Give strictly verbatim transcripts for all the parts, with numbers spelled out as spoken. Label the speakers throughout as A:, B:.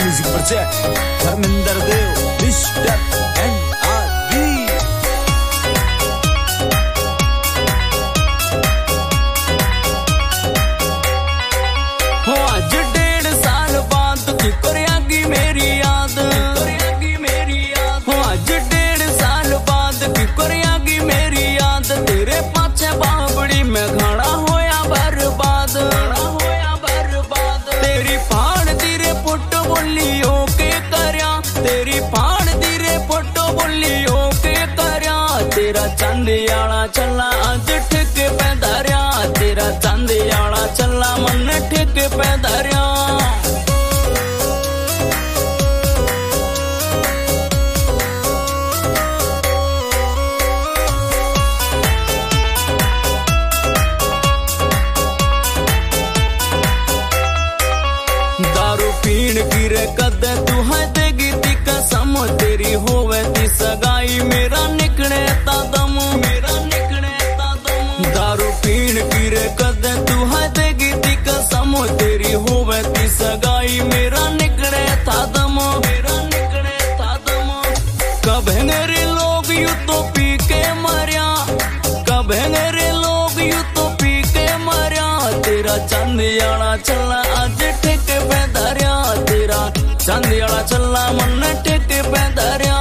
A: music project Dharmendra Dev mister and आर
B: हो आज डेढ़ साल बाद तू करेगी मेरी याद करेगी मेरी याद हो आज डेढ़ साल बाद तू करेगी मेरी याद तेरे पाछे बाबड़ी में घड़ा होया बर्बाद होया बर्बाद तेरी फाड़ दी रे फोटो बोलियो के करया तेरी फाड़ दी रे फोटो बोलियो के करया तेरा चांदियाला चला आज ठिक पे धरया तेरा चांदियाला चला मन ठिक पे धरया दारू पीण की रे कद तू है देगी ती कसम तेरी होवे ती सगाई मेरा निकले ता दम मेरा निकले ता दम दारू पीण की रे कद तू है देगी ती कसम तेरी होवे ती सगाई मेरा निकले ता दम मेरा निकले ता दम कब मेरे लोग यू तो पी के मरिया कब मेरे लोग यू तो पी के मरिया तेरा चांदियाला चला आज ठिक पे धरया तेरा चांदियाला चला मन ठिक पे धरया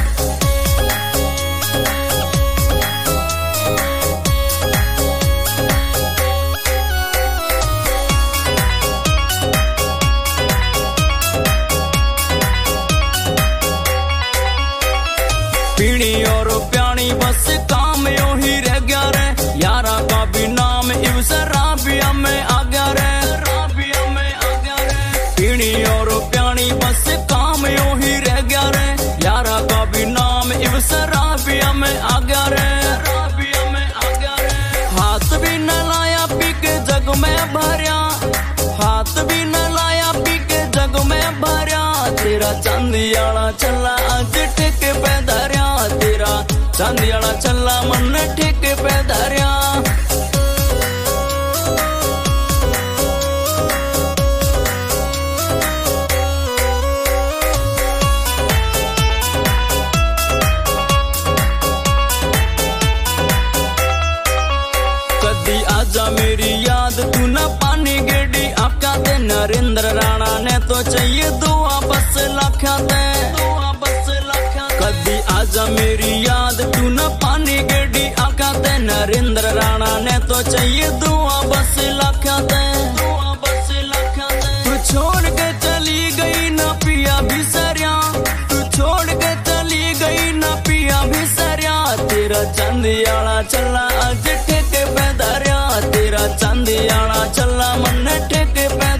B: पीणी और प्याणी बस काम यो ही रह गया रे यारा का भी नाम इवसे राबिया में आ गया रे राबिया में आ गया रे पीणी और प्याणी बस काम यो ही रह गया रे यारा का भी नाम इवसे राबिया में आ गया रे राबिया में आ गया रे हाथ भी न लाया पी के जग में भरया हाथ भी न लाया पी के जग में भरया तेरा चांदियाला चला आज ठिक पे धरया तेरा चांदियाला चला मन ठिक पे धरया कदी आजा मेरी याद तू न पानी गेडी आका दे नरेंद्र राणा ने तो चाहिए दुआ बस लाख्या दे दुआ बस लाख्या कदी आजा मेरी याद तू न पानी गेडी आका दे नरेंद्र राणा ने तो चाहिए दुआ बस लाख्या दे दुआ बस लाख्या दे तू छोड़ के चली गई न पिया भिसरिया तू छोड़ के चली गई न पिया भिसरिया तेरा चांदियाला चला आज ठिक पे धरया तेरा चांदियाला चला मन ठिक पे